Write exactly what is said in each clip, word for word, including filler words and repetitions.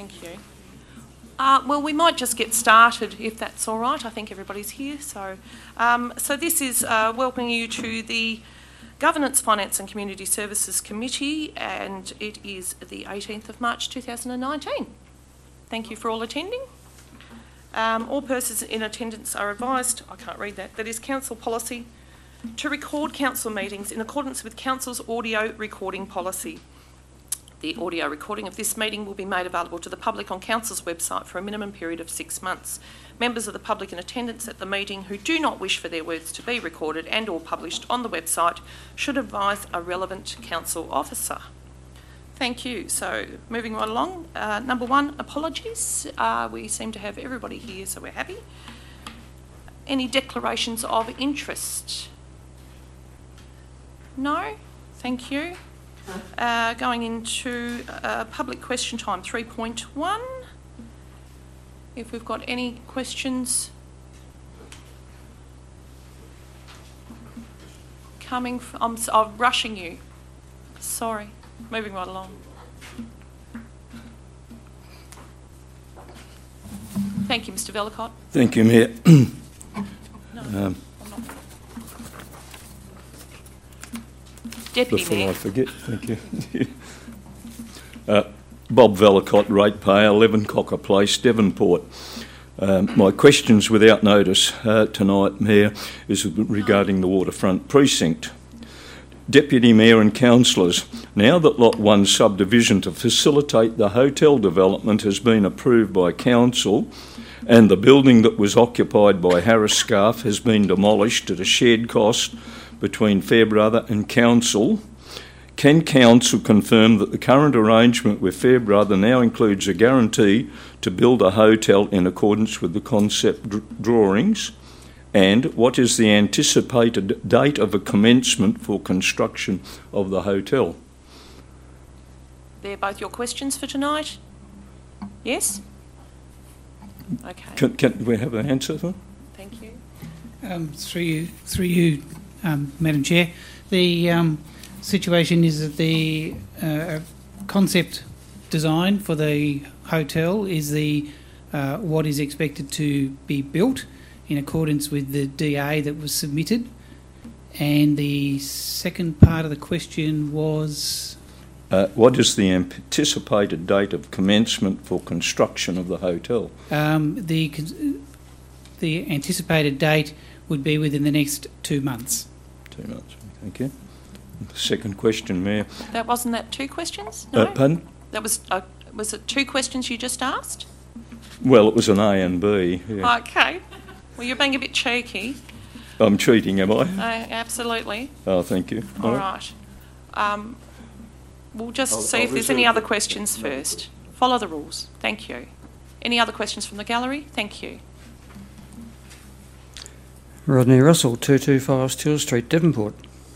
Thank you. Uh, well, we might just get started if that's all right. I think everybody's here. So, um, so this is uh, welcoming you to the Governance, Finance and Community Services Committee, and it is the eighteenth of March two thousand nineteen. Thank you for all attending. Um, all persons in attendance are advised, I can't read that, that is council policy to record council meetings in accordance with council's audio recording policy. The audio recording of this meeting will be made available to the public on council's website for a minimum period of six months. Members of the public in attendance at the meeting who do not wish for their words to be recorded and or published on the website should advise a relevant council officer. Thank you. So moving right along, uh, number one, apologies. Uh, we seem to have everybody here, so we're happy. Any declarations of interest? No? Thank you. Uh, going into uh, public question time three point one. If we've got any questions coming from, I'm, I'm rushing you. Sorry. Moving right along. Thank you, Mr Vellacott. Thank you, Mayor. No, um, I'm not. Deputy before Mayor. I forget, thank you. uh, Bob Vellacott, ratepayer, eleven Cocker Place, Devonport. Um, my questions without notice uh, tonight, Mayor, is regarding the waterfront precinct. Deputy Mayor and councillors, now that Lot one subdivision to facilitate the hotel development has been approved by council and the building that was occupied by Harris Scarf has been demolished at a shared cost between Fairbrother and council, can council confirm that the current arrangement with Fairbrother now includes a guarantee to build a hotel in accordance with the concept dr- drawings? And what is the anticipated date of a commencement for construction of the hotel? They're both your questions for tonight? Yes? Okay. Can, can we have an answer to them? Thank you. Um, through you, through you um, Madam Chair. The um, situation is that the uh, concept design for the hotel is the uh, what is expected to be built in accordance with the D A that was submitted. And the second part of the question was... Uh, what is the anticipated date of commencement for construction of the hotel? Um, the, the anticipated date would be within the next two months. Two months, thank you. The second question, Mayor. That wasn't that two questions? No? Uh, pardon? That was, uh, was it two questions you just asked? Well, it was an A and B. Yeah. Okay. Well, you're being a bit cheeky. I'm cheating, am I? Uh, absolutely. Oh, thank you. All right. Um, we'll just I'll, see I'll if there's any other questions first. Follow the rules. Thank you. Any other questions from the gallery? Thank you. Rodney Russell, two two five Steele Street, Devonport.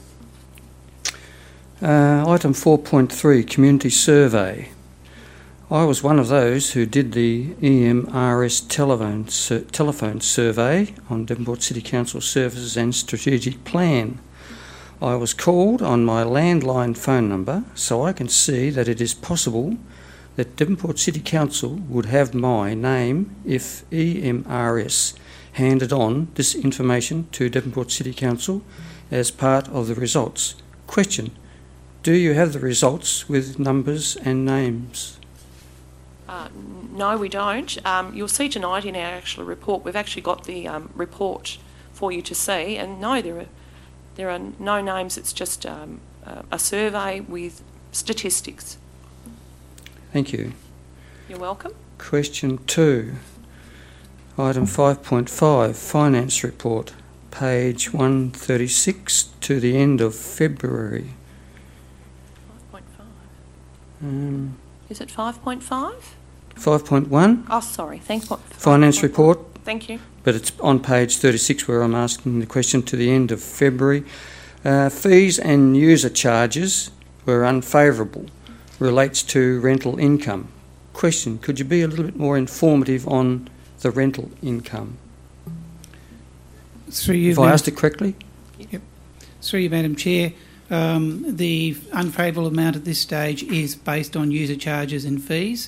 Uh, item four point three, Community Survey. I was one of those who did the E M R S telephone, sur- telephone survey on Devonport City Council Services and Strategic Plan. I was called on my landline phone number, so I can see that it is possible that Devonport City Council would have my name if E M R S handed on this information to Devonport City Council as part of the results. Question: do you have the results with numbers and names? Uh, no, we don't. Um, you'll see tonight in our actual report, we've actually got the um, report for you to see, and no, there are there are no names. It's just um, uh, a survey with statistics. Thank you. You're welcome. Question two. Item five point five, Finance Report, page one thirty-six to the end of February. five point five. Um, Is it five point five? five point one, Oh, sorry. Thanks. Finance Report, Thank you. but it's on page thirty-six where I'm asking the question to the end of February. Uh, fees and user charges were unfavourable, relates to rental income. Question: could you be a little bit more informative on the rental income? Through you, If I asked it correctly? Yep. Through you, Madam Chair, um, the unfavourable amount at this stage is based on user charges and fees,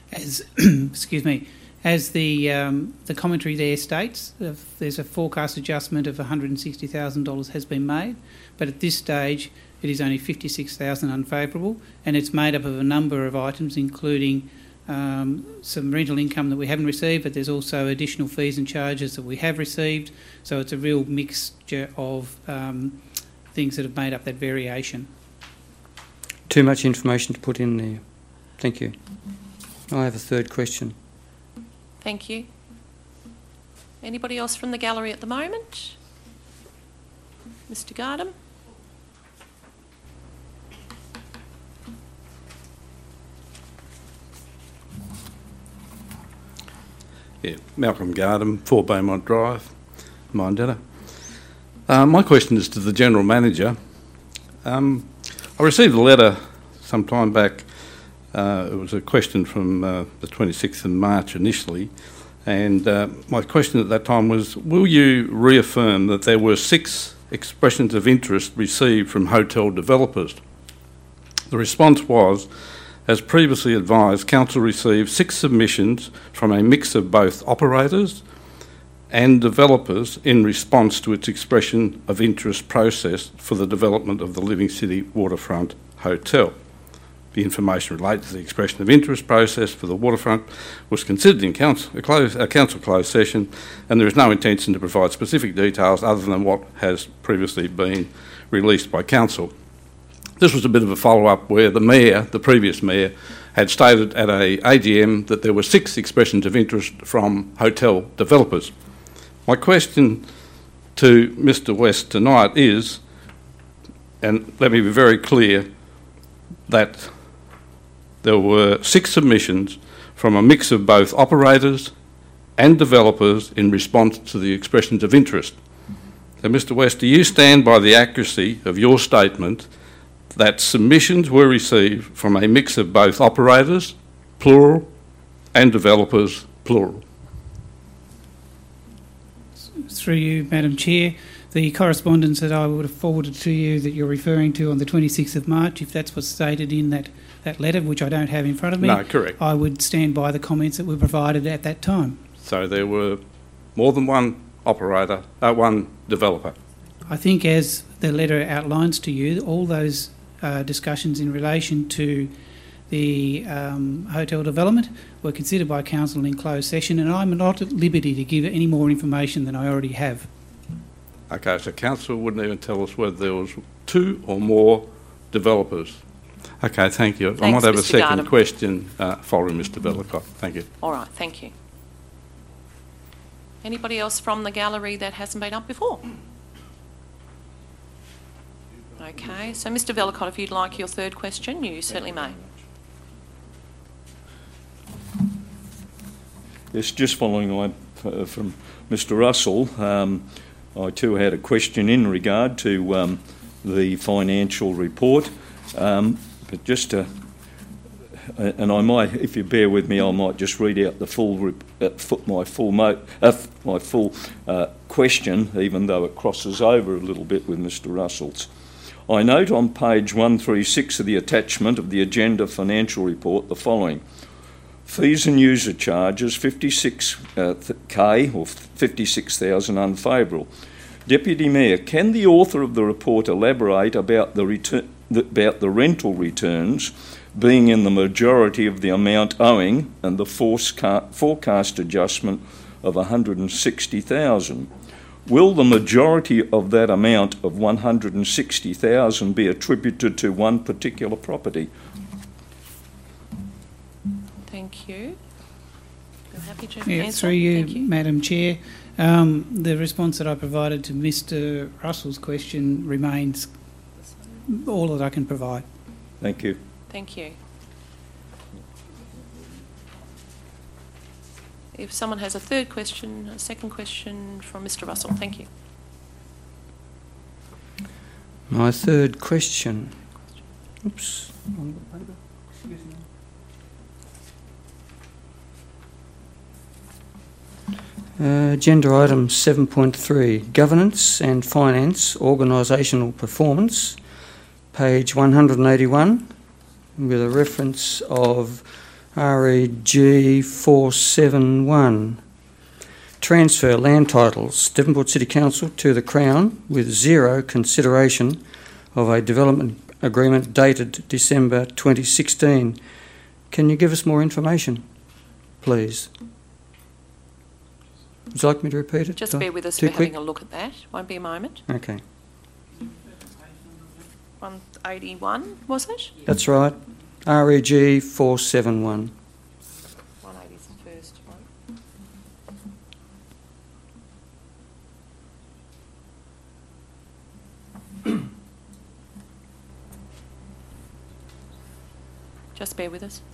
as excuse me, as the um, the commentary there states, uh, there's a forecast adjustment of one hundred sixty thousand dollars has been made, but at this stage it is only fifty-six thousand dollars unfavourable, and it's made up of a number of items, including um, some rental income that we haven't received, but there's also additional fees and charges that we have received. So it's a real mixture of um, things that have made up that variation. Too much information to put in there. Thank you. I have a third question. Thank you. Anybody else from the gallery at the moment? Mister Gardam? Yeah, Malcolm Gardam, four Beaumont Drive, Mindetta. Uh, my question is to the General Manager. Um, I received a letter some time back. Uh, it was a question from uh, the twenty-sixth of March initially, and uh, my question at that time was, will you reaffirm that there were six expressions of interest received from hotel developers? The response was, as previously advised, Council received six submissions from a mix of both operators and developers in response to its expression of interest process for the development of the Living City Waterfront Hotel. The information related to the expression of interest process for the waterfront was considered in council, a, close, a council closed session, and there is no intention to provide specific details other than what has previously been released by council. This was a bit of a follow-up where the mayor, the previous mayor, had stated at a AGM that there were six expressions of interest from hotel developers. My question to Mister West tonight is, and let me be very clear, that there were six submissions from a mix of both operators and developers in response to the expressions of interest. So, Mister West, do you stand by the accuracy of your statement that submissions were received from a mix of both operators, plural, and developers, plural? Through you, Madam Chair, the correspondence that I would have forwarded to you that you're referring to on the twenty-sixth of March, if that's what's stated in that, that letter, which I don't have in front of me, No, correct. I would stand by the comments that were provided at that time. So there were more than one operator, uh, one developer. I think as the letter outlines to you, all those uh, discussions in relation to the um, hotel development were considered by Council in closed session, and I'm not at liberty to give any more information than I already have. Okay, so council wouldn't even tell us whether there was two or more developers. Okay, thank you. Thanks, I might have Mister a second Gardam. question uh, following Mister Bellicott. Thank you. All right, thank you. Anybody else from the gallery that hasn't been up before? Okay, so Mister Bellicott, if you'd like your third question, you certainly may. Yes, just following on uh, from Mister Russell, um, I too had a question in regard to um, the financial report, um, but just to, uh, and I might, if you bear with me, I might just read out the full, rep, uh, my full, mo uh, my full uh, question, even though it crosses over a little bit with Mister Russell's. I note on page one thirty-six of the attachment of the agenda financial report the following. Fees and user charges, fifty-six K or fifty-six thousand unfavourable. Deputy Mayor, can the author of the report elaborate about the, return, about the rental returns being in the majority of the amount owing and the forecast adjustment of one hundred sixty thousand? Will the majority of that amount of one hundred sixty thousand be attributed to one particular property? Thank you. You're happy to Yeah, answer? through you, Thank you. Madam Chair. Um, the response that I provided to Mister Russell's question remains all that I can provide. Thank you. Thank you. If someone has a third question, a second question from Mister Russell, thank you. My third question. Oops. Excuse me. Uh, agenda item seven point three, Governance and Finance Organisational Performance, page one hundred eighty-one, with a reference of R E G four seven one. Transfer land titles, Devonport City Council to the Crown with zero consideration of a development agreement dated December twenty sixteen. Can you give us more information, please? Would you like me to repeat it? Just bear with us, Too we're quick? having a look at that. Won't be a moment. Okay, one eighty-one, was it? that's right. R E G four seven one. one eighty is the first one. Just bear with us.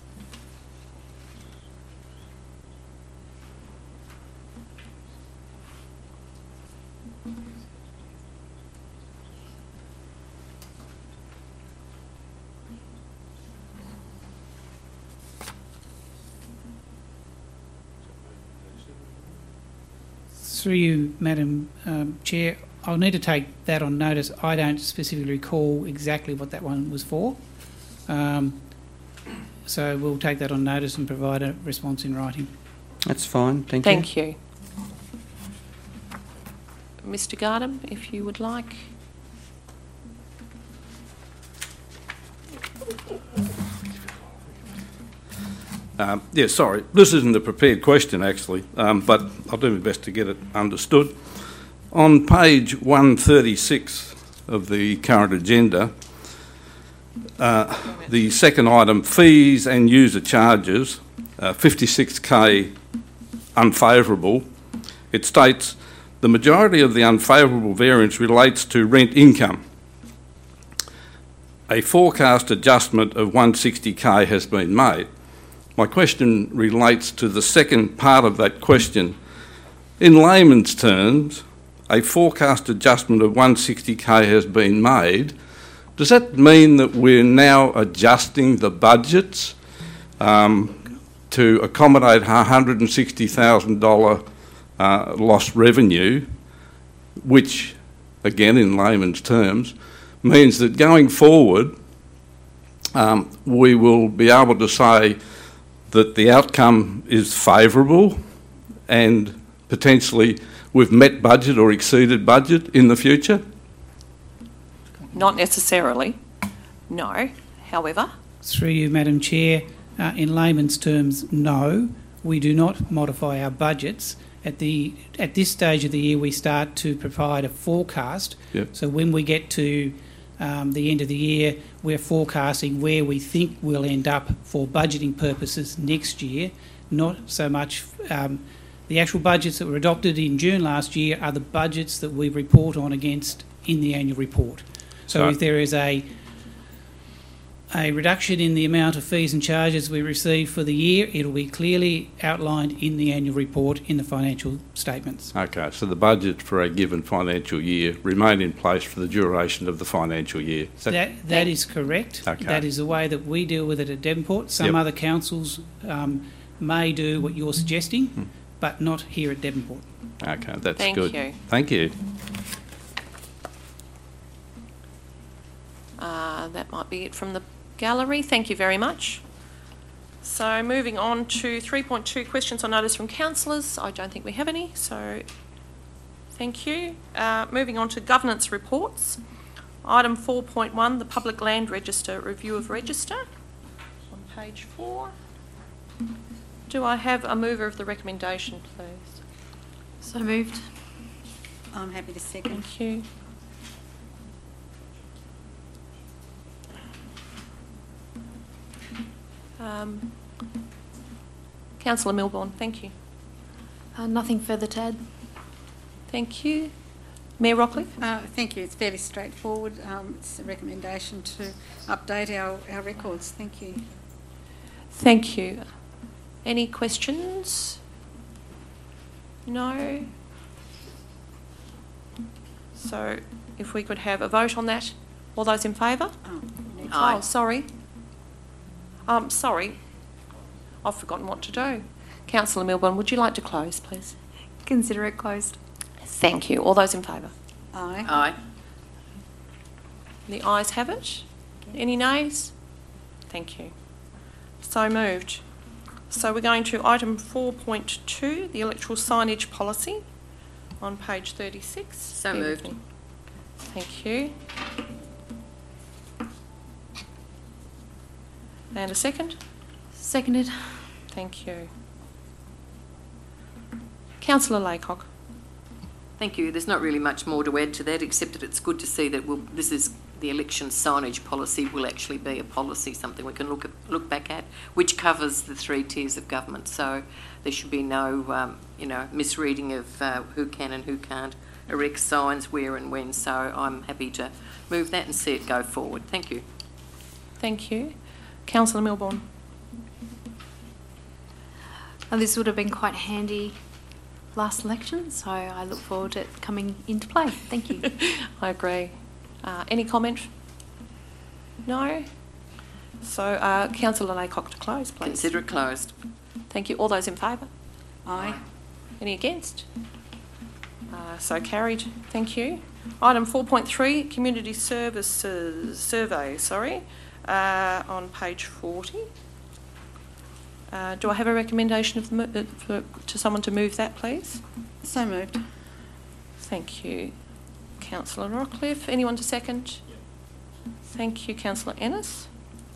Through you, Madam um, Chair, I'll need to take that on notice. I don't specifically recall exactly what that one was for. Um, so we'll take that on notice and provide a response in writing. That's fine, thank you. Thank you. Mister Gardam, if you would like. Um, yeah, sorry, this isn't a prepared question actually, um, but I'll do my best to get it understood. On page one thirty-six of the current agenda, uh, the second item, fees and user charges, uh, fifty-six K unfavourable, it states the majority of the unfavourable variance relates to rent income. A forecast adjustment of one hundred sixty K has been made. My question relates to the second part of that question. In layman's terms, a forecast adjustment of one hundred sixty K has been made. Does that mean that we're now adjusting the budgets um, to accommodate one hundred sixty thousand dollars uh, lost revenue, which, again, in layman's terms, means that going forward, um, we will be able to say that the outcome is favourable and potentially we've met budget or exceeded budget in the future? Not necessarily, no. However, Through you, Madam Chair, uh, in layman's terms, no, we do not modify our budgets. At the at this stage of the year, we start to provide a forecast. Yep. So when we get to um, the end of the year, we're forecasting where we think we'll end up for budgeting purposes next year, not so much um, the actual budgets that were adopted in June last year are the budgets that we report on against in the annual report. So Right. if there is a a reduction in the amount of fees and charges we receive for the year, it'll be clearly outlined in the annual report in the financial statements. Okay, so the budget for a given financial year remain in place for the duration of the financial year. Is that- That, that is correct. Okay. That is the way that we deal with it at Devonport. Some Yep. other councils um, may do what you're suggesting, Hmm. but not here at Devonport. Okay, that's Thank good. you. Thank you. uh, that might be it from the gallery. Thank you very much. So moving on to three point two, questions on notice from councillors. I don't think we have any, so thank you. Uh, moving on to governance reports. Item four point one, the Public Land Register, review of register, on page four. Do I have a mover of the recommendation, please? So moved. I'm happy to second. Thank you. Um, Councillor Milborn, thank you. Uh, nothing further to add. Thank you. Mayor Rockcliffe? Uh, thank you. It's fairly straightforward. Um, it's a recommendation to update our, our records. Thank you. Thank you. Any questions? No? So if we could have a vote on that. All those in favour? Oh, next. Oh, sorry. Um, sorry. I've forgotten what to do. Councillor Milburn, would you like to close, please? Consider it closed. Thank you. All those in favour? Aye. Aye. The ayes have it. Any nays? Thank you. So moved. So we're going to item four point two, the electoral signage policy, on page thirty-six. So Bear with moved. me. Thank you. And a second? Seconded. Thank you. Councillor Laycock. Thank you. There's not really much more to add to that, except that it's good to see that we'll, this is the election signage policy will actually be a policy, something we can look at, look back at, which covers the three tiers of government. So there should be no, um, you know, misreading of uh, who can and who can't erect signs, where and when. So I'm happy to move that and see it go forward. Thank you. Thank you. Councillor Milbourne. Now, this would have been quite handy last election, so I look forward to it coming into play. Thank you. I agree. Uh, any comment? No? So, uh, Councillor Laycock to close, please. Consider it closed. Thank you. All those in favour? Aye. Any against? Uh, so carried. Thank you. Item four point three, Community Services Survey, sorry, uh, on page forty. Uh, do I have a recommendation of the mo- uh, for, to someone to move that, please? So moved. Thank you. Councillor Rockcliffe. Anyone to second? Thank you, Councillor Ennis.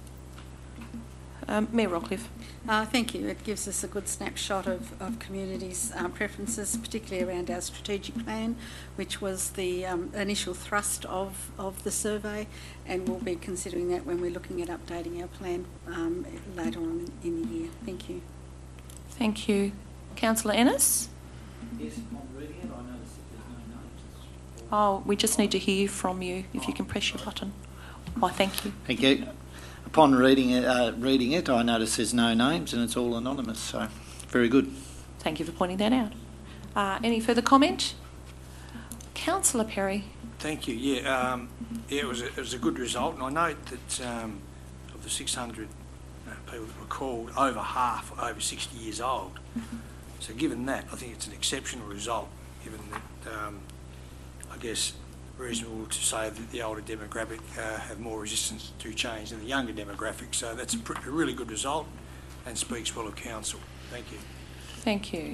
Um, Mayor Rockcliffe. Uh, thank you. It gives us a good snapshot of, of communities' um, preferences, particularly around our strategic plan, which was the um, initial thrust of, of the survey, and we'll be considering that when we're looking at updating our plan um, later on in the year. Thank you. Thank you. Councillor Ennis? Yes, upon reading it, I noticed that there's no names. Oh, we just need to hear from you if you can press your button. Why, thank you. Thank you. Upon reading it, uh, reading it, I noticed there's no names and it's all anonymous, so very good. Thank you for pointing that out. Uh, any further comment? Councillor Perry. Thank you. Yeah, um, yeah, it was a, it was a good result, and I note that um, of the six hundred uh, people that were called, over half were over sixty years old. So, given that, I think it's an exceptional result. Given that, um, I guess, reasonable to say that the older demographic uh, have more resistance to change than the younger demographic. So that's a, pr- a really good result, and speaks well of council. Thank you. Thank you.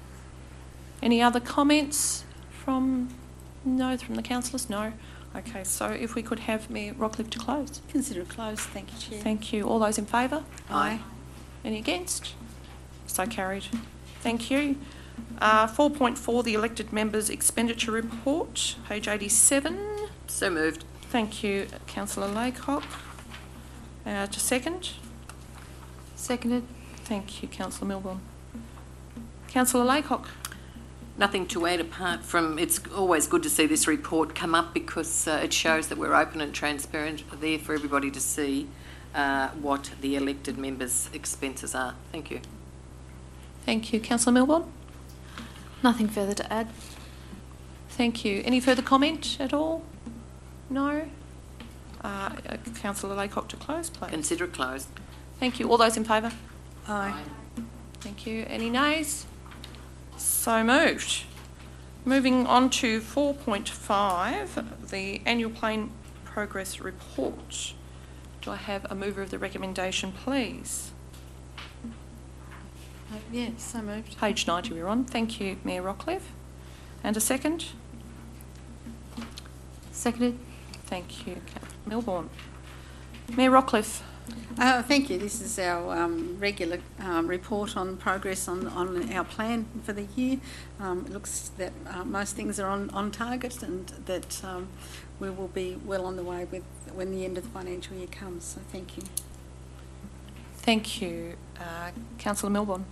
Any other comments from? No, from the councillors? No. Okay, so if we could have Mayor Rockcliffe to close. Consider it closed. Thank you, Chair. Thank you. All those in favour? Aye. Any against? So carried. Thank you. Uh, four point four, the elected members' expenditure report, page eighty-seven. So moved. Thank you, Councillor Laycock. Uh, to second. Seconded. Thank you, Councillor Milbourne. Councillor Laycock. Nothing to add apart from it's always good to see this report come up because uh, it shows that we're open and transparent there for everybody to see uh, what the elected members' expenses are. Thank you. Thank you, Councillor Milbourne. Nothing further to add. Thank you. Any further comment at all? No? Uh, uh, Councillor Laycock to close, please. Consider it closed. Thank you. All those in favour? Aye. Thank you. Any nays? So moved. Moving on to four point five, the annual plan progress report. Do I have a mover of the recommendation, please? Uh, yeah, so moved. Page ninety we're on. Thank you, Mayor Rockcliffe. And a second? Seconded. Thank you, Councillor Milbourne. Mayor Rockcliffe. Uh, thank you. This is our um, regular um, report on progress on, on our plan for the year. Um, it looks that uh, most things are on, on target and that um, we will be well on the way with when the end of the financial year comes. So thank you. Thank you. Uh, Councillor Milbourne.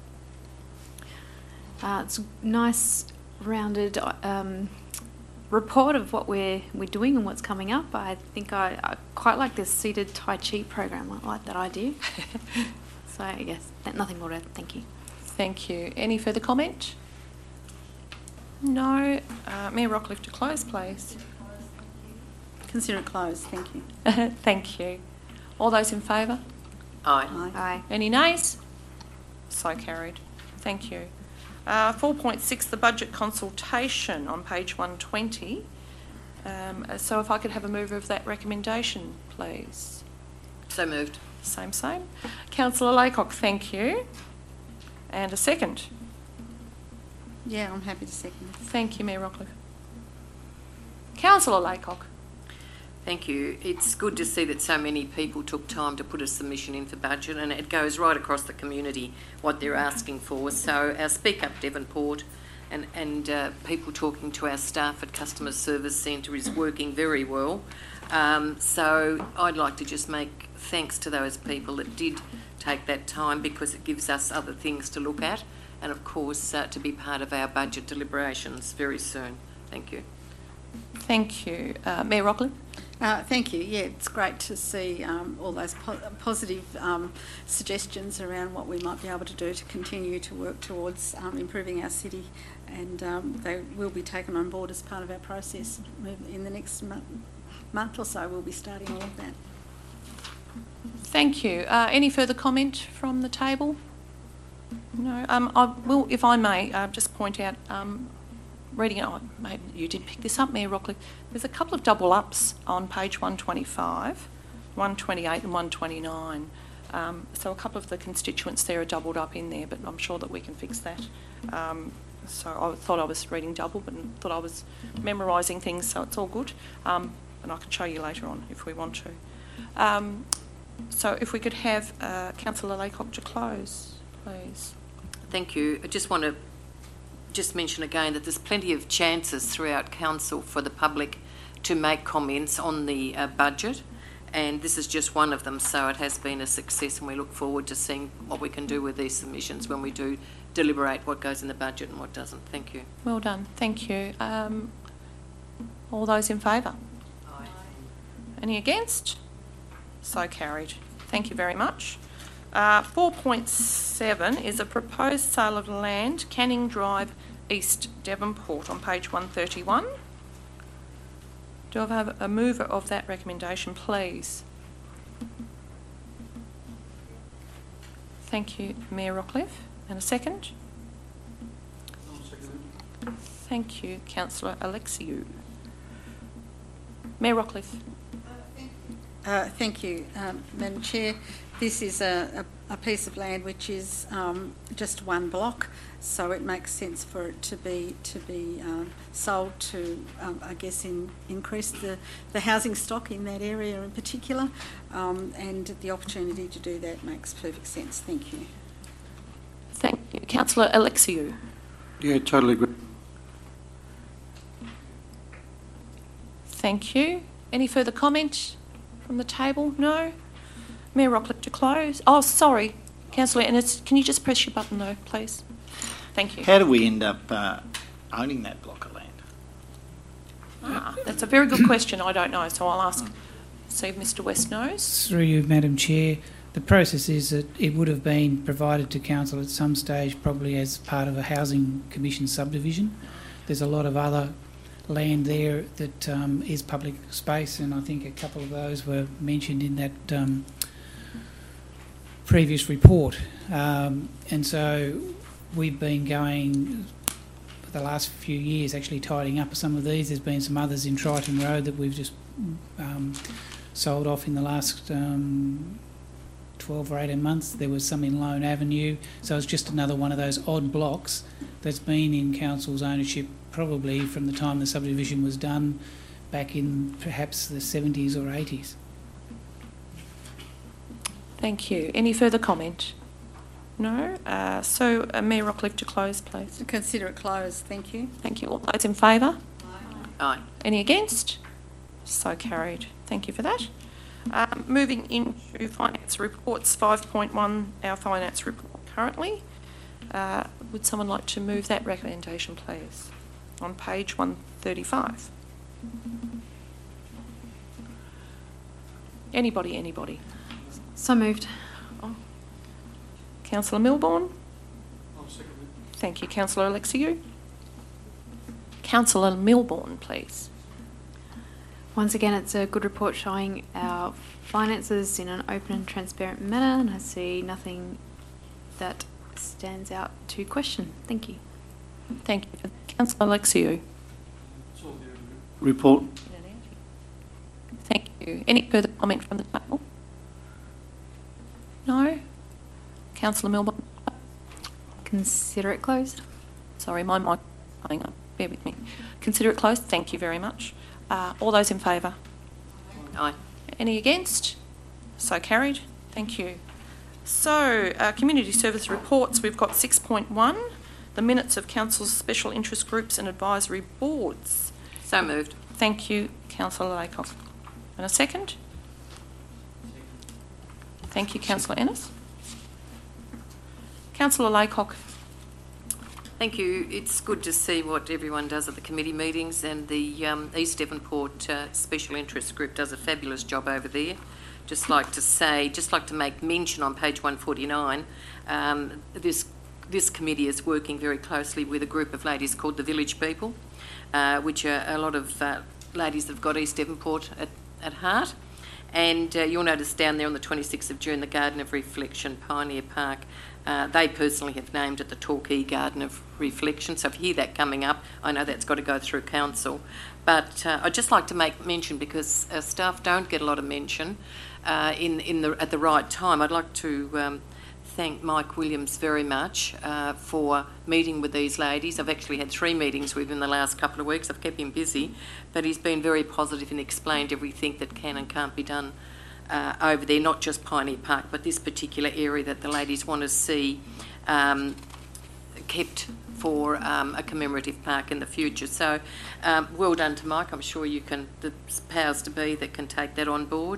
Uh, it's a nice, rounded um, report of what we're we're doing and what's coming up. I think I, I quite like this seated Tai Chi program. I like that idea. So yes, nothing more to add. Thank you. Thank you. Any further comment? No. Uh, Mayor Rockcliffe to close, please. Consider it closed. Thank you. Thank you. All those in favour? Aye. Aye. Aye. Any nays? So carried. Thank you. Uh, four point six, the budget consultation on page one twenty. Um, so if I could have a mover of that recommendation, please. So moved. Same, same. Councillor Laycock, thank you. And a second. Yeah, I'm happy to second this. Thank you, Mayor Rockcliffe. Councillor Laycock. Thank you. It's good to see that so many people took time to put a submission in for budget, and it goes right across the community what they're asking for. So our Speak Up Devonport and, and uh, people talking to our staff at Customer Service Centre is working very well. Um, so I'd like to just make thanks to those people that did take that time, because it gives us other things to look at, and of course uh, to be part of our budget deliberations very soon. Thank you. Thank you. Uh, Mayor Rockcliffe. Uh, thank you. Yeah, it's great to see um, all those po positive um, suggestions around what we might be able to do to continue to work towards um, improving our city, and um, they will be taken on board as part of our process in the next mo month or so. We'll be starting all of that. Thank you. Uh, any further comment from the table? No. Um, I will, if I may, uh, just point out. Um, Reading it, oh, maybe you did pick this up, Mayor Rockcliffe. There's a couple of double ups on page one twenty-five, one twenty-eight and one twenty-nine. Um, so a couple of the constituents there are doubled up in there, but I'm sure that we can fix that. Um, so I thought I was reading double, but thought I was memorising things, so it's all good. Um, and I can show you later on if we want to. Um, so if we could have uh, Councillor Laycock to close, please. Thank you. I just want to just mention again that there's plenty of chances throughout council for the public to make comments on the uh, budget, and this is just one of them, so it has been a success, and we look forward to seeing what we can do with these submissions when we do deliberate what goes in the budget and what doesn't. Thank you. Well done. Thank you. Um, all those in favour? Aye. Any against? So carried. Thank you very much. Uh, four point seven is a proposed sale of land, Canning Drive, East Devonport, on page one thirty-one. Do I have a mover of that recommendation, please? Thank you, Mayor Rockcliffe. And a second? Thank you, Councillor Alexiou. Mayor Rockcliffe. Uh, thank you, um, Madam Chair. This is a, a, a piece of land which is um, just one block, so it makes sense for it to be to be um, sold to, um, I guess, in, increase the, the housing stock in that area in particular, um, and the opportunity to do that makes perfect sense. Thank you. Thank you, Councillor Alexiou. Yeah, totally agree. Thank you. Any further comment from the table? No. Mayor Rockcliffe to close. Oh, sorry, Councillor Ennis, can you just press your button though, please? Thank you. How do we end up uh, owning that block of land? Ah, that's a very good question. I don't know, so I'll ask, see if Mister West knows. Through you, Madam Chair, the process is that it would have been provided to council at some stage, probably as part of a housing commission subdivision. There's a lot of other land there that um, is public space, and I think a couple of those were mentioned in that um, previous report. Um, and so we've been going for the last few years actually tidying up some of these. There's been some others in Triton Road that we've just um, sold off in the last um, twelve or eighteen months. There was some in Lone Avenue, so it's just another one of those odd blocks that's been in council's ownership probably from the time the subdivision was done back in perhaps the seventies or eighties. Thank you. Any further comment? No. Uh, so, uh, Mayor Rockcliffe to close, please. Consider it closed. Thank you. Thank you. All those in favour? Aye. Any against? So carried. Thank you for that. Um, moving into finance reports, five point one, our finance report currently. Uh, would someone like to move that recommendation, please? On page one thirty-five. Anybody, anybody? So moved. Oh. Councillor Milbourne? Thank you. Councillor Alexiou? Councillor Milbourne, please. Once again, it's a good report showing our finances in an open and transparent manner, and I see nothing that stands out to question. Thank you. Thank you. Councillor Alexiou? Report. Thank you. Any further comment from the table? No? Councillor Milburn? Consider it closed. Sorry, my mic is playing up. Bear with me. Consider it closed. Thank you very much. Uh, all those in favour? Aye. Any against? So carried. Thank you. So, uh, community service reports. We've got six point one, the minutes of council's special interest groups and advisory boards. So moved. Thank you, Councillor Laycock. And a second? Thank you, Councillor Ennis. Councillor Laycock. Thank you. It's good to see what everyone does at the committee meetings, and the um, East Devonport uh, Special Interest Group does a fabulous job over there. Just like to say, just like to make mention on page one forty-nine, um, this this committee is working very closely with a group of ladies called the Village People, uh, which are a lot of uh, ladies that have got East Devonport at, at heart. And uh, you'll notice down there on the twenty-sixth of June, the Garden of Reflection, Pioneer Park, uh, they personally have named it the Torquay Garden of Reflection. So if you hear that coming up, I know that's got to go through council. But uh, I'd just like to make mention, because uh, staff don't get a lot of mention uh, in, in the, at the right time. I'd like to um, thank Mike Williams very much uh, for meeting with these ladies. I've actually had three meetings with him in the last couple of weeks. I've kept him busy, but he's been very positive and explained everything that can and can't be done uh, over there, not just Pioneer Park, but this particular area that the ladies want to see um, kept for um, a commemorative park in the future. So um, well done to Mike. I'm sure you can, the powers to be that can take that on board.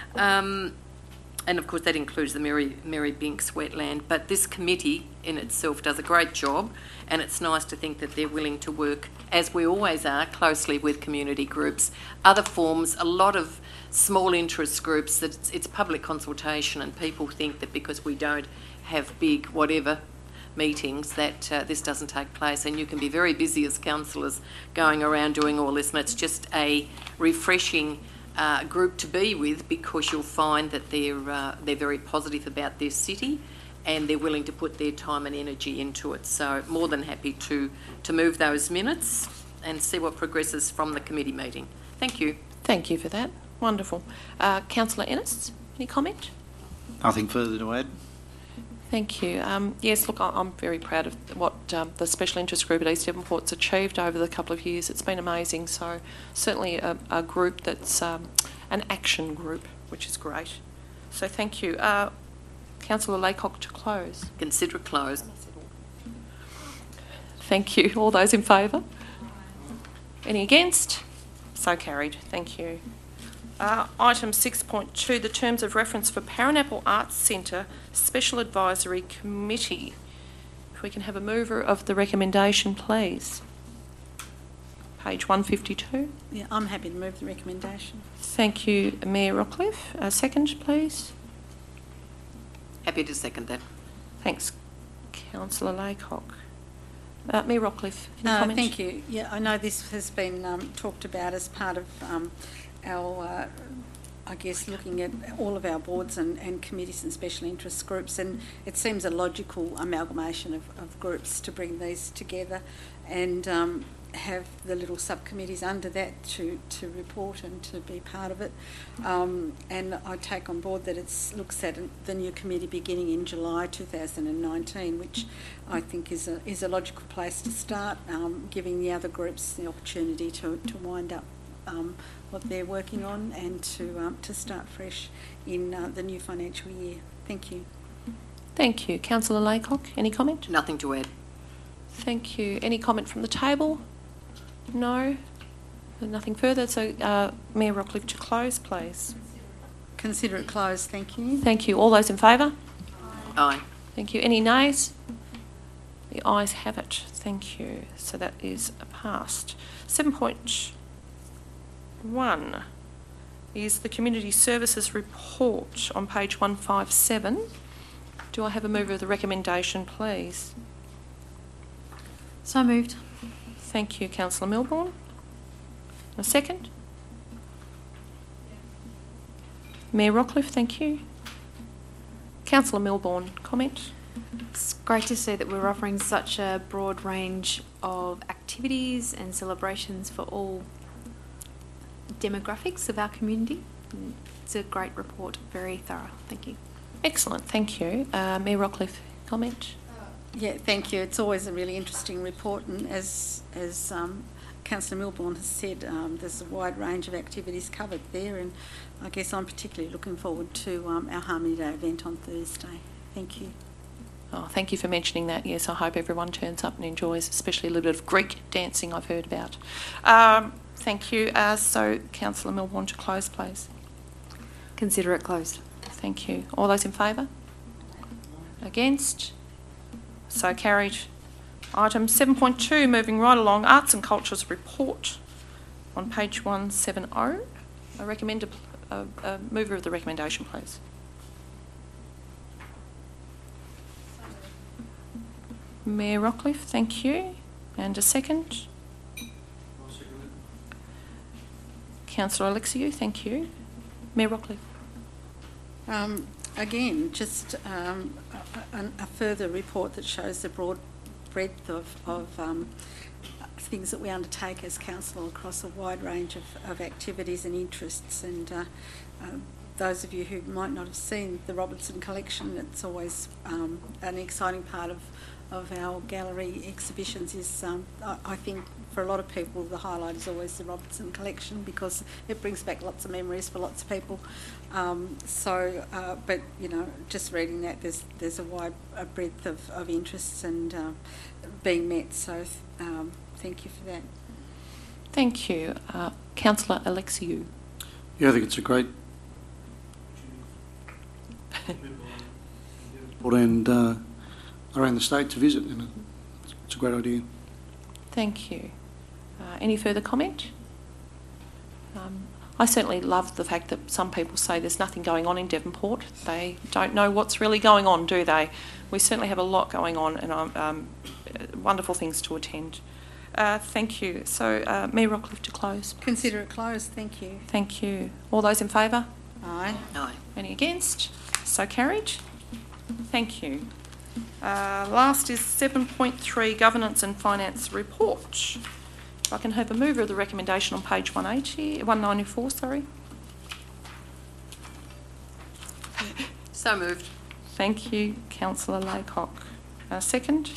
Um, And of course that includes the Mary, Mary Binks wetland. But this committee in itself does a great job, and it's nice to think that they're willing to work, as we always are, closely with community groups. Other forms, a lot of small interest groups, that it's, it's public consultation, and people think that because we don't have big whatever meetings that uh, this doesn't take place, and you can be very busy as councillors going around doing all this, and it's just a refreshing Uh, group to be with, because you'll find that they're uh, they're very positive about their city, and they're willing to put their time and energy into it. So more than happy to to move those minutes and see what progresses from the committee meeting. Thank you. Thank you for that. Wonderful. Uh, Councillor Ennis, any comment? Nothing further to add. Thank you. Um, yes, look, I- I'm very proud of what um, the Special Interest Group at East Devonport's achieved over the couple of years. It's been amazing. So certainly a, a group that's um, an action group, which is great. So thank you. Uh, Councillor Laycock, to close. Consider it closed. Thank you. All those in favour? Any against? So carried. Thank you. Uh, item six point two, the terms of reference for Paranapple Arts Centre Special Advisory Committee. If we can have a mover of the recommendation, please. Page one fifty-two. Yeah, I'm happy to move the recommendation. Thank you, Mayor Rockcliffe. A second, please. Happy to second that. Thanks, Councillor Laycock. Uh, Mayor Rockcliffe, any Uh, comments? thank you. Yeah, I know this has been um, talked about as part of um, our, uh, I guess, looking at all of our boards and, and committees and special interest groups, and it seems a logical amalgamation of, of groups to bring these together and um, have the little subcommittees under that to, to report and to be part of it. Um, and I take on board that it looks at the new committee beginning in July two thousand nineteen, which I think is a, is a logical place to start, um, giving the other groups the opportunity to, to wind up um, what they're working on and to um, to start fresh in uh, the new financial year. Thank you. Thank you. Councillor Laycock, any comment? Nothing to add. Thank you. Any comment from the table? No? Nothing further. So, uh, Mayor Rockcliffe, to close, please. Consider it closed. Thank you. Thank you. All those in favour? Aye. Thank you. Any nays? The ayes have it. Thank you. So that is passed. seven point one is the Community Services Report on page one fifty-seven. Do I have a mover of the recommendation, please? So moved. Thank you, Councillor Milbourne. A second? Mayor Rockcliffe, thank you. Councillor Milbourne, comment? It's great to see that we're offering such a broad range of activities and celebrations for all demographics of our community. It's a great report, very thorough. Thank you. Excellent, thank you. Uh, Mayor Rockcliffe, comment? Yeah, thank you. It's always a really interesting report, and as as um, Councillor Milbourne has said, um, there's a wide range of activities covered there, and I guess I'm particularly looking forward to um, our Harmony Day event on Thursday. Thank you. Oh, thank you for mentioning that. Yes, I hope everyone turns up and enjoys, especially a little bit of Greek dancing I've heard about. Um, thank you. Uh, so, Councillor Milbourne, to close, please. Consider it closed. Thank you. All those in favour? Against? So carried. Item seven point two, moving right along, Arts and Cultures Report on page one seventy. I recommend a, a, a mover of the recommendation, please. Mayor Rockcliffe, thank you. And a second. Councillor Alexiou, thank you. Mayor Rockcliffe. Um, again, just um, a, a, a further report that shows the broad breadth of, of um, things that we undertake as council across a wide range of, of activities and interests. And uh, uh, those of you who might not have seen the Robertson Collection, it's always um, an exciting part of of our gallery exhibitions is, um, I, I think for a lot of people the highlight is always the Robertson Collection because it brings back lots of memories for lots of people. Um, so, uh, but you know, just reading that, there's there's a wide a breadth of, of interests and uh, being met. So, um, thank you for that. Thank you, uh, Councillor Alexiou. Yeah, I think it's a great and uh, around the state to visit, and it's a great idea. Thank you. Uh, any further comment? Um, I certainly love the fact that some people say there's nothing going on in Devonport. They don't know what's really going on, do they? We certainly have a lot going on, and um, um, wonderful things to attend. Uh, thank you. So, uh, Mayor Rockcliffe, to close. Consider it closed. Thank you. Thank you. All those in favour? Aye. Aye. Any against? So carried. Thank you. Uh, last is seven point three, Governance and Finance Report. If I can have a mover of the recommendation on page one eighty, one ninety-four, sorry. So moved. Thank you, Councillor Laycock. Uh, second?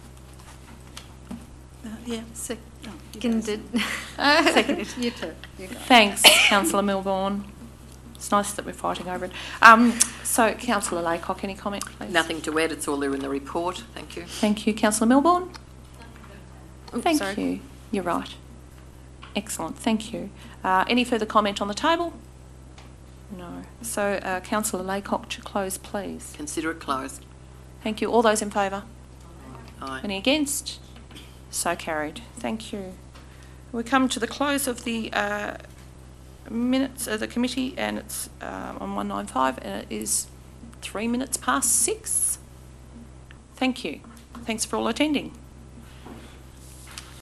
Uh, yeah. Sec- oh, Seconded. Seconded. You too. You go. Thanks, Councillor Milbourne. It's nice that we're fighting over it. Um, so, Councillor Laycock, any comment, please? Nothing to add. It's all there in the report. Thank you. Thank you, Councillor Milbourne. Oh, Thank sorry. you. You're right. Excellent. Thank you. Uh, any further comment on the table? No. So, uh, Councillor Laycock, to close, please. Consider it closed. Thank you. All those in favour? Aye. Any against? So carried. Thank you. We come to the close of the uh, minutes of the committee, and it's uh, on one ninety-five, and it is three minutes past six. Thank you. Thanks for all attending.